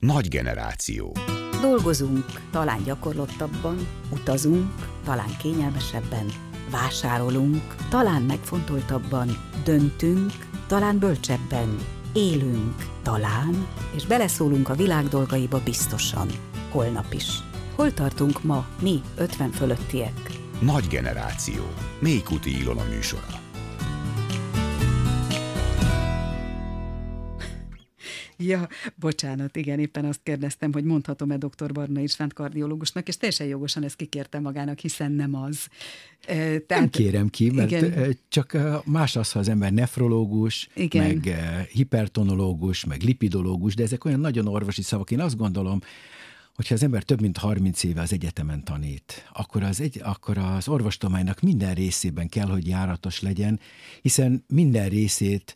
Nagy generáció. Dolgozunk, talán gyakorlottabban, utazunk, talán kényelmesebben, vásárolunk, talán megfontoltabban, döntünk, talán bölcsebben, élünk, talán, és beleszólunk a világ dolgaiba biztosan, holnap is. Hol tartunk ma, mi 50 fölöttiek? Nagy generáció. Mélykuti Ilona műsora. Ja, bocsánat, igen, éppen azt kérdeztem, hogy mondhatom-e dr. Barna Istvánt kardiológusnak, és teljesen jogosan ezt kikérte magának, hiszen nem az. Tehát, nem kérem ki, mert igen. Csak más az, ha az ember nefrológus, igen. meg hipertonológus, meg lipidológus, de ezek olyan nagyon orvosi szavak. Én azt gondolom, hogyha az ember több mint 30 éve az egyetemen tanít, akkor az orvostudománynak minden részében kell, hogy járatos legyen, hiszen minden részét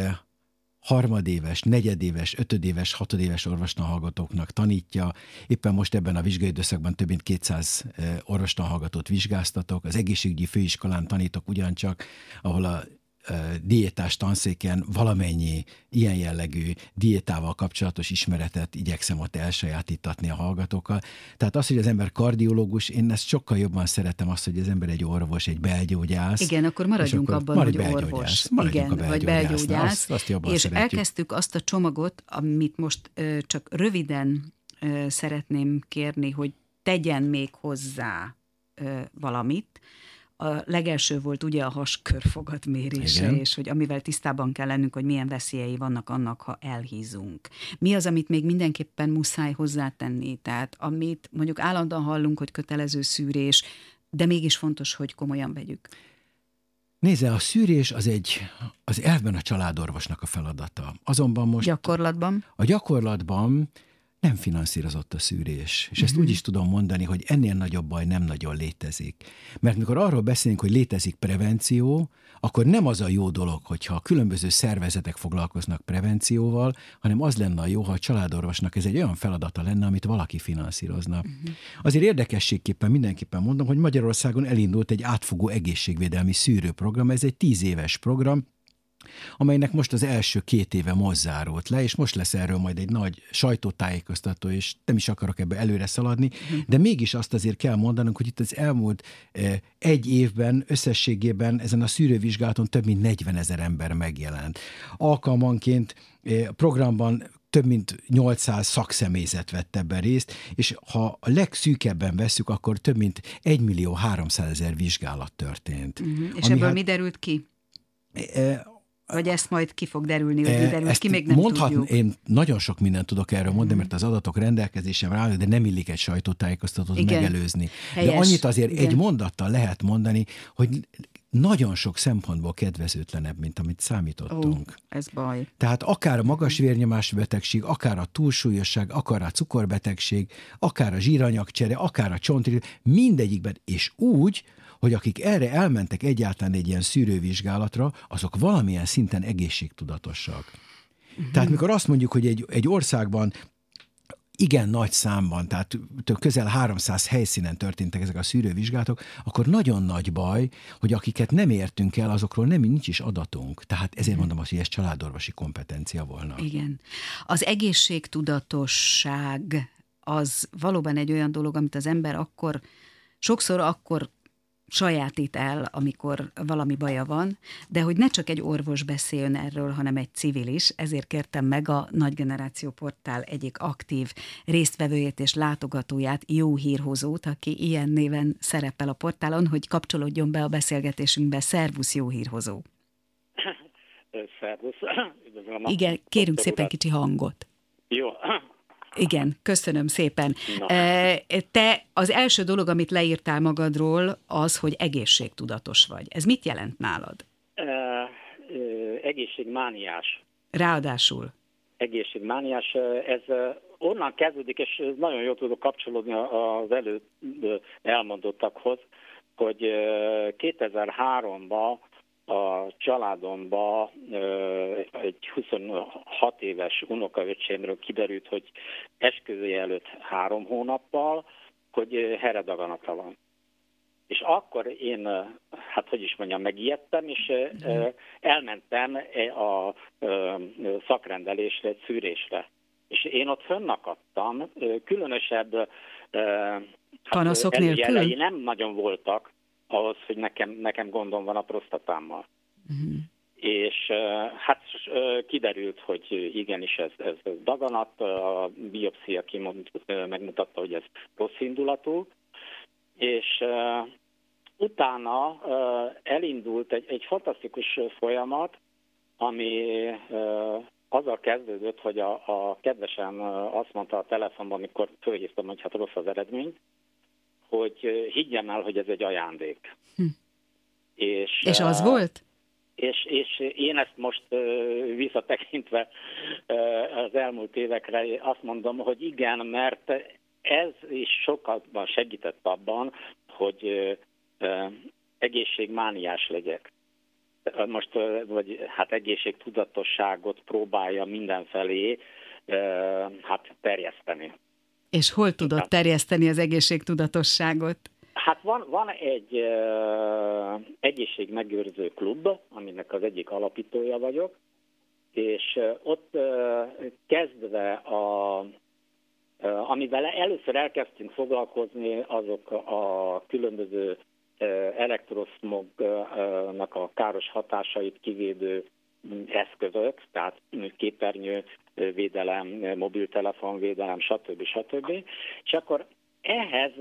harmadéves, negyedéves, ötödéves, hatodéves orvostanhallgatóknak tanítja. Éppen most ebben a vizsgai időszakban több mint 200 orvostanhallgatót vizsgáztatok. Az egészségügyi főiskolán tanítok ugyancsak, ahol a diétás tanszéken valamennyi ilyen jellegű diétával kapcsolatos ismeretet igyekszem ott elsajátítatni a hallgatókkal. Tehát az, hogy az ember kardiológus, én ezt sokkal jobban szeretem azt, hogy az ember egy orvos, egy belgyógyász. Igen, akkor maradjunk abban, hogy orvos. Igen, vagy belgyógyász. Azt jobban és szeretjük. Elkezdtük azt a csomagot, amit most csak röviden szeretném kérni, hogy tegyen még hozzá valamit. A legelső volt ugye a haskörfogat mérése, igen. És hogy amivel tisztában kell lennünk, hogy milyen veszélyei vannak annak, ha elhízunk. Mi az, amit még mindenképpen muszáj hozzátenni? Tehát amit mondjuk állandóan hallunk, hogy kötelező szűrés, de mégis fontos, hogy komolyan vegyük. Nézze, a szűrés az elvben a családorvosnak a feladata. Azonban most a gyakorlatban nem finanszírozott a szűrés. És ezt úgy is tudom mondani, hogy ennél nagyobb baj nem nagyon létezik. Mert mikor arról beszélünk, hogy létezik prevenció, akkor nem az a jó dolog, hogyha a különböző szervezetek foglalkoznak prevencióval, hanem az lenne a jó, ha a családorvosnak ez egy olyan feladata lenne, amit valaki finanszírozna. Azért érdekességképpen mindenképpen mondom, hogy Magyarországon elindult egy átfogó egészségvédelmi szűrőprogram, ez egy 10 éves program, amelynek most az első 2 éve most zárult le, és most lesz erről majd egy nagy sajtótájékoztató, és nem is akarok ebbe előre szaladni, de mégis azt azért kell mondanunk, hogy itt az elmúlt 1 évben összességében ezen a szűrővizsgálaton több mint 40 000 ember megjelent. Alkalmanként programban több mint 800 szakszemélyzet vett ebben részt, és ha a legszűkebben vesszük, akkor több mint 1 300 000 vizsgálat történt. És ebből mi derült ki? Vagy ezt majd ki fog derülni, hogy mi derült ki, még nem tudjuk. Én nagyon sok mindent tudok erről mondani, mert az adatok rendelkezésemre állnak, de nem illik egy sajtótájékoztatót megelőzni. Helyes. De annyit azért egy mondattal lehet mondani, hogy nagyon sok szempontból kedvezőtlenebb, mint amit számítottunk. Ez baj. Tehát akár a magas vérnyomású betegség, akár a túlsúlyosság, akár a cukorbetegség, akár a zsíranyagcsere, akár a csontrír, mindegyikben, és úgy, hogy akik erre elmentek egyáltalán egy ilyen szűrővizsgálatra, azok valamilyen szinten egészségtudatosak. Tehát mikor azt mondjuk, hogy egy országban igen nagy számban, tehát közel 300 helyszínen történtek ezek a szűrővizsgálatok, akkor nagyon nagy baj, hogy akiket nem értünk el, azokról nincs is adatunk. Tehát ezért mondom azt, hogy ez családorvosi kompetencia volna. Igen. Az egészségtudatosság az valóban egy olyan dolog, amit az ember sokszor akkor sajátít el, amikor valami baja van, de hogy ne csak egy orvos beszéljen erről, hanem egy civil is, ezért kértem meg a Nagy Generáció Portál egyik aktív résztvevőjét és látogatóját, Jó Hírhozót, aki ilyen néven szerepel a portálon, hogy kapcsolódjon be a beszélgetésünkbe. Szervusz, Jó Hírhozó! Szervusz! Igen, kérünk szépen kicsi hangot. Jó. Igen, köszönöm szépen. Te az első dolog, amit leírtál magadról, az, hogy egészségtudatos vagy. Ez mit jelent nálad? Egészségmániás. Ráadásul. Egészségmániás, ez onnan kezdődik, és nagyon jól tudok kapcsolódni az előbb elmondottakhoz, hogy 2003-ban a családomban egy 26 éves unokaöcsémről kiderült, hogy esküvője előtt 3 hónappal, hogy herredaganata van. És akkor én, megijedtem, és elmentem a szakrendelésre, szűrésre. És én ott fönnakadtam, különösebb panaszok nélkül? Nem nagyon voltak ahhoz, hogy nekem gondom van a prostatámmal. És hát kiderült, hogy igenis ez daganat, a biopszia megmutatta, hogy ez rossz indulatú, és utána elindult egy fantasztikus folyamat, ami azzal kezdődött, hogy a kedvesem azt mondta a telefonban, amikor fölhívtam, hogy hát rossz az eredmény, hogy higgyem el, hogy ez egy ajándék. És az volt? És én ezt most visszatekintve az elmúlt évekre azt mondom, hogy igen, mert ez is sokatban segített abban, hogy egészségmániás legyek. Most, vagy hát egészségtudatosságot próbálja mindenfelé hát terjeszteni. És hol tudod terjeszteni az egészségtudatosságot? Hát van egy egészségmegőrző klub, aminek az egyik alapítója vagyok, és ott kezdve amivel először elkezdtünk foglalkozni, azok a különböző elektroszmognak a káros hatásait kivédő eszközök, tehát képernyővédelem, mobiltelefonvédelem, stb. És akkor ehhez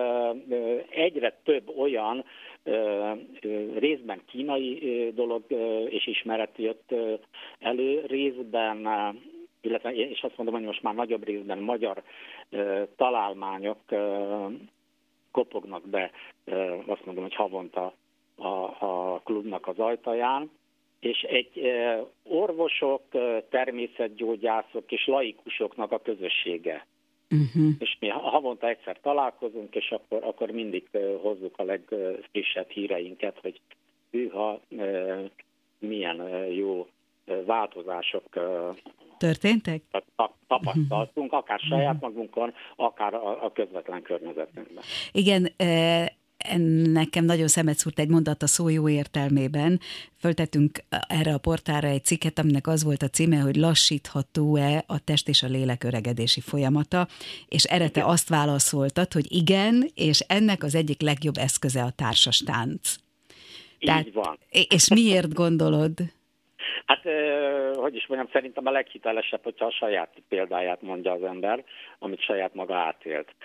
egyre több olyan részben kínai dolog és ismeret jött elő, részben, illetve és azt mondom, hogy most már nagyobb részben magyar találmányok kopognak be, azt mondom, hogy havonta a klubnak az ajtaján, és egy orvosok, természetgyógyászok és laikusoknak a közössége. És mi havonta egyszer találkozunk, és akkor mindig hozzuk a legfrissebb híreinket, hogy hűha, milyen jó változások történtek? Tapasztaltunk, akár saját magunkon, akár a közvetlen környezetünkben. Igen, nekem nagyon szemet szúrt egy mondat a szó jó értelmében. Föltettünk erre a portálra egy cikket, aminek az volt a címe, hogy lassítható-e a test és a lélek öregedési folyamata, és erre te azt válaszoltad, hogy igen, és ennek az egyik legjobb eszköze a társas tánc. Így van. És miért gondolod? Hát, hogy is mondjam, szerintem a leghitelesebb, hogyha a saját példáját mondja az ember, amit saját maga átélt.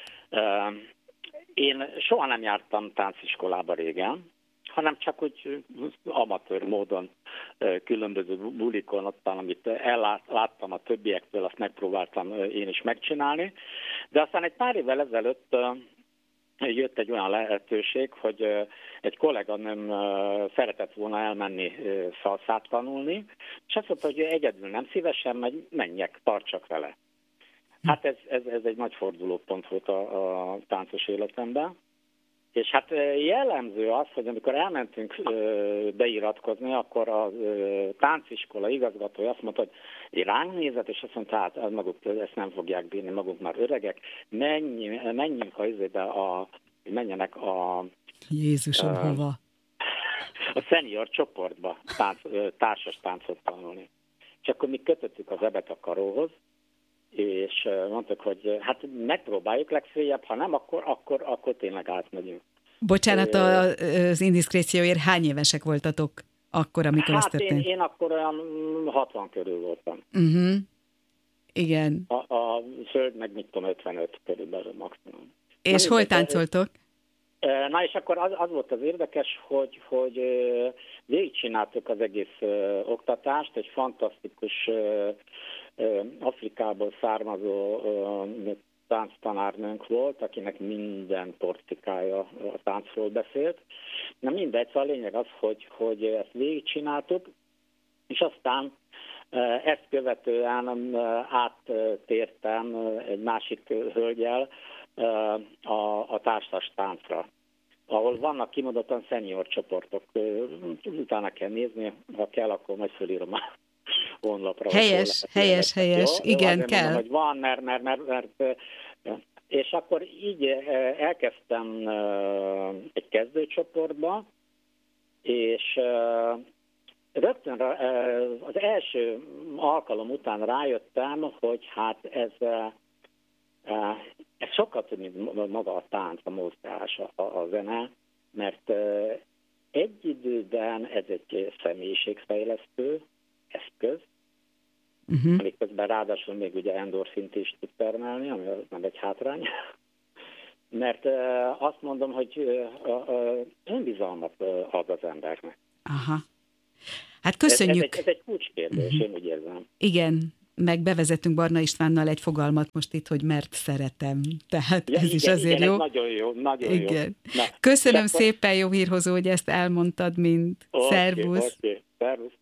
Én soha nem jártam tánciskolába régen, hanem csak úgy amatőr módon különböző bulikon, ottan, amit elláttam a többiektől, azt megpróbáltam én is megcsinálni. De aztán egy pár évvel ezelőtt jött egy olyan lehetőség, hogy egy kolléganőm szeretett volna elmenni szalszát tanulni, és azt mondta, hogy egyedül nem szívesen menjek, tartsak vele. Hát ez egy nagy fordulópont volt a táncos életemben. És hát jellemző az, hogy amikor elmentünk beiratkozni, akkor a tánciskola igazgatója azt mondta, hogy ránk nézett, és azt mondta, hát maguk ezt nem fogják bírni, maguk már öregek, menjünk menjenek a... Jézusom, hova? A senior csoportba társas táncot tanulni. És akkor mi kötöttük az ebet a karóhoz, és mondtuk, hogy hát megpróbáljuk legfeljebb, ha nem, akkor tényleg átmegyünk. Bocsánat az indiszkrécióért, hány évesek voltatok akkor, amikor ez történt? Én akkor olyan 60 körül voltam. Igen. A föld meg mit tudom, 55 körülbelül maximum. És hol táncoltok? Na és akkor az volt az érdekes, hogy végigcsináltuk az egész oktatást, egy fantasztikus Afrikából származó tánctanárnőnk volt, akinek minden porcikája a táncról beszélt. Na mindegy, szóval a lényeg az, hogy ezt végigcsináltuk, és aztán ezt követően áttértem egy másik hölgyel a társas táncra, ahol vannak kimondottan szenior csoportok. Utána kell nézni, ha kell, akkor majd fölírom a honlapra. Helyes, igen, jó, kell. Mondom, hogy van, mert és akkor így elkezdtem egy kezdőcsoportba, és rögtön az első alkalom után rájöttem, hogy hát ez sokkal több, mint maga a tánc, a mozgás, a zene, mert egy időben ez egy személyiségfejlesztő eszköz, amik közben ráadásul még ugye endorfint is tud termelni, ami nem egy hátrány. Mert azt mondom, hogy önbizalmat ad az embernek. Aha. Hát köszönjük. Ez egy kulcskérdés, én úgy érzem. Igen, meg bevezetünk Barna Istvánnal egy fogalmat most itt, hogy mert szeretem. Tehát ja, ez igen, is azért igen, jó. Nagyon jó, nagyon igen. jó. Na, köszönöm szépen, jó hírhozó, hogy ezt elmondtad, mint szervusz. Szervusz.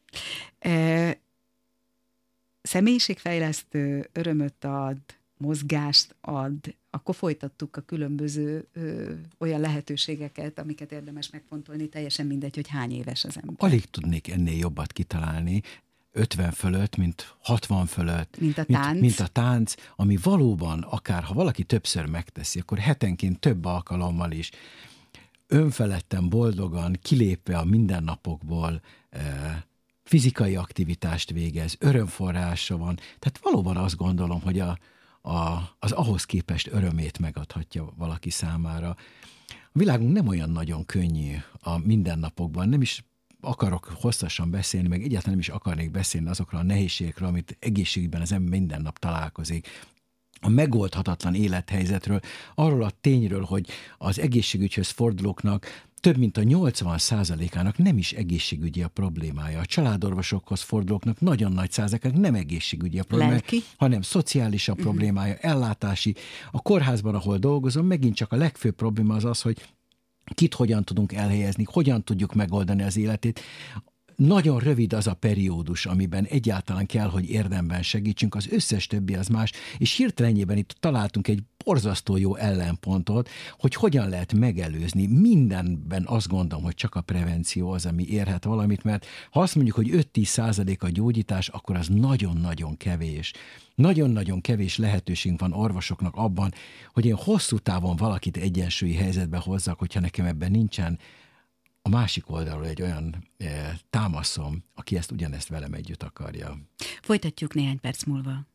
Személyiségfejlesztő, örömöt ad, mozgást ad, akkor folytattuk a különböző olyan lehetőségeket, amiket érdemes megfontolni, teljesen mindegy, hogy hány éves az ember. Alig tudnék ennél jobbat kitalálni, 50 fölött, mint 60 fölött. Mint a tánc. Mint a tánc, ami valóban, akár ha valaki többször megteszi, akkor hetenként több alkalommal is önfeledten, boldogan, kilépve a mindennapokból, fizikai aktivitást végez, örömforrása van. Tehát valóban azt gondolom, hogy az ahhoz képest örömét megadhatja valaki számára. A világunk nem olyan nagyon könnyű a mindennapokban, nem is akarok hosszasan beszélni, meg egyáltalán nem is akarnék beszélni azokról a nehézségekről, amit egészségügyben az ember minden nap találkozik. A megoldhatatlan élethelyzetről, arról a tényről, hogy az egészségügyhöz fordulóknak több mint a 80%-ának nem is egészségügyi a problémája. A családorvosokhoz fordulóknak nagyon nagy százalékának nem egészségügyi a problémája, lelki, hanem szociális a problémája, ellátási. A kórházban, ahol dolgozom, megint csak a legfőbb probléma az, hogy kit hogyan tudunk elhelyezni, hogyan tudjuk megoldani az életét. Nagyon rövid az a periódus, amiben egyáltalán kell, hogy érdemben segítsünk, az összes többi az más, és hirtelenjében itt találtunk egy borzasztó jó ellenpontot, hogy hogyan lehet megelőzni. Mindenben azt gondolom, hogy csak a prevenció az, ami érhet valamit, mert ha azt mondjuk, hogy 5-10% a gyógyítás, akkor az nagyon-nagyon kevés. Nagyon-nagyon kevés lehetőségünk van orvosoknak abban, hogy én hosszú távon valakit egyensúlyi helyzetbe hozzak, hogyha nekem ebben nincsen a másik oldalról egy olyan támaszom, aki ugyanezt velem együtt akarja. Folytatjuk néhány perc múlva.